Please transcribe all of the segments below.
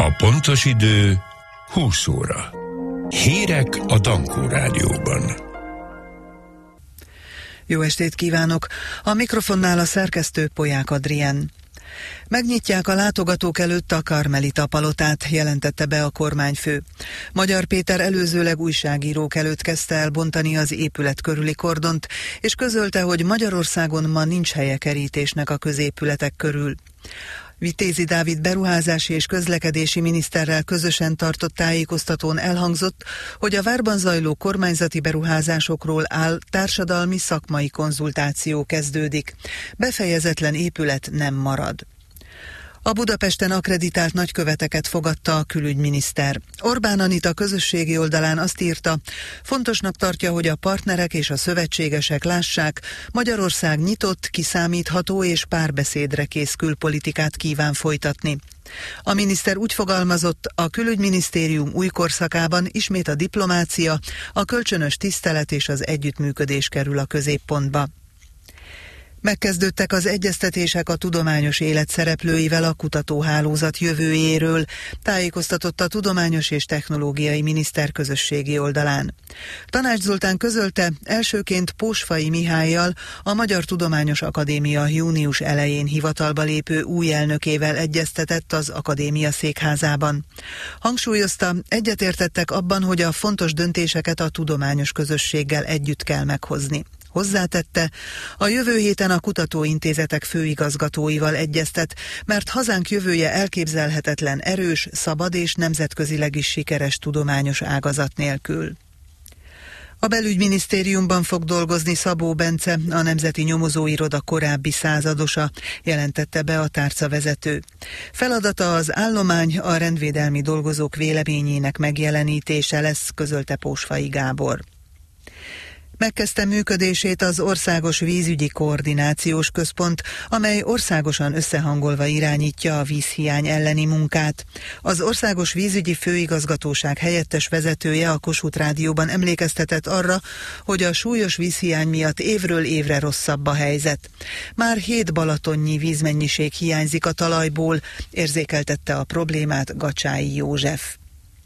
A pontos idő 20 óra. Hírek a Dankó Rádióban. Jó estét kívánok! A mikrofonnál a szerkesztő Polyák Adrien. Megnyitják a látogatók előtt a Karmelita palotát, jelentette be a kormányfő. Magyar Péter előzőleg újságírók előtt kezdte el bontani az épület körüli kordont, és közölte, hogy Magyarországon ma nincs helye kerítésnek a középületek körül. Vitézi Dávid beruházási és közlekedési miniszterrel közösen tartott tájékoztatón elhangzott, hogy a várban zajló kormányzati beruházásokról áll társadalmi szakmai konzultáció kezdődik. Befejezetlen épület nem marad. A Budapesten akkreditált nagyköveteket fogadta a külügyminiszter. Orbán Anita közösségi oldalán azt írta, fontosnak tartja, hogy a partnerek és a szövetségesek lássák, Magyarország nyitott, kiszámítható és párbeszédre kész külpolitikát kíván folytatni. A miniszter úgy fogalmazott, a külügyminisztérium új korszakában ismét a diplomácia, a kölcsönös tisztelet és az együttműködés kerül a középpontba. Megkezdődtek az egyeztetések a tudományos élet szereplőivel a kutatóhálózat jövőjéről, tájékoztatott a Tudományos és Technológiai Miniszter közösségi oldalán. Tanács Zoltán közölte, elsőként Pósfai Mihállyal, a Magyar Tudományos Akadémia június elején hivatalba lépő új elnökével egyeztetett az akadémia székházában. Hangsúlyozta, egyetértettek abban, hogy a fontos döntéseket a tudományos közösséggel együtt kell meghozni. Hozzátette, a jövő héten a kutatóintézetek főigazgatóival egyeztet, mert hazánk jövője elképzelhetetlen erős, szabad és nemzetközileg is sikeres tudományos ágazat nélkül. A belügyminisztériumban fog dolgozni Szabó Bence, a Nemzeti Nyomozóiroda korábbi századosa, jelentette be a tárcavezető. Feladata az állomány, a rendvédelmi dolgozók véleményének megjelenítése lesz, közölte Pósfai Gábor. Megkezdte működését az Országos Vízügyi Koordinációs Központ, amely országosan összehangolva irányítja a vízhiány elleni munkát. Az Országos Vízügyi Főigazgatóság helyettes vezetője a Kossuth Rádióban emlékeztetett arra, hogy a súlyos vízhiány miatt évről évre rosszabb a helyzet. Már 7 balatonnyi vízmennyiség hiányzik a talajból, érzékeltette a problémát Gacsái József.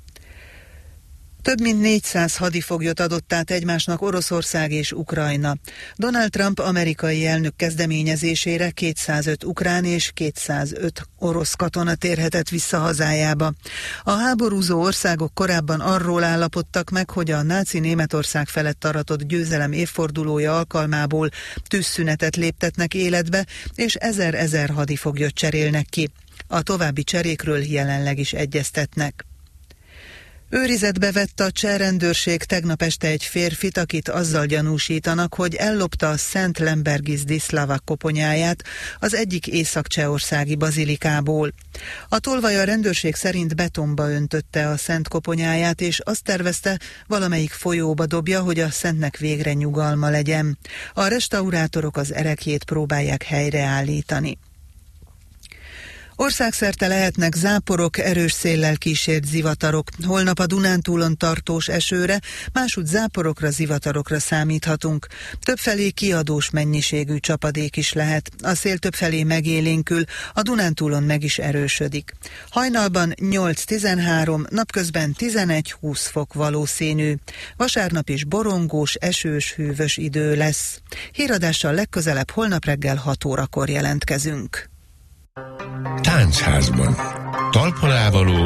Több mint 400 hadifoglyot adott át egymásnak Oroszország és Ukrajna. Donald Trump amerikai elnök kezdeményezésére 205 ukrán és 205 orosz katona térhetett vissza hazájába. A háborúzó országok korábban arról állapodtak meg, hogy a náci Németország felett aratott győzelem évfordulója alkalmából tűzszünetet léptetnek életbe, és 1000 hadifoglyot cserélnek ki. A további cserékről jelenleg is egyeztetnek. Őrizetbe vett a cseh rendőrség tegnap este egy férfit, akit azzal gyanúsítanak, hogy ellopta a Szent Lembergis Szlavák koponyáját az egyik észak-csehországi bazilikából. A tolvaj a rendőrség szerint betonba öntötte a szent koponyáját, és azt tervezte, valamelyik folyóba dobja, hogy a szentnek végre nyugalma legyen. A restaurátorok az ereklyét próbálják helyreállítani. Országszerte lehetnek záporok, erős széllel kísért zivatarok. Holnap a Dunántúlon tartós esőre, másútt záporokra, zivatarokra számíthatunk. Többfelé kiadós mennyiségű csapadék is lehet. A szél többfelé megélénkül, a Dunántúlon meg is erősödik. Hajnalban 8-13, napközben 11-20 fok valószínű. Vasárnap is borongós, esős, hűvös idő lesz. Híradással legközelebb holnap reggel 6 órakor jelentkezünk. Táncházban. Talpalávaló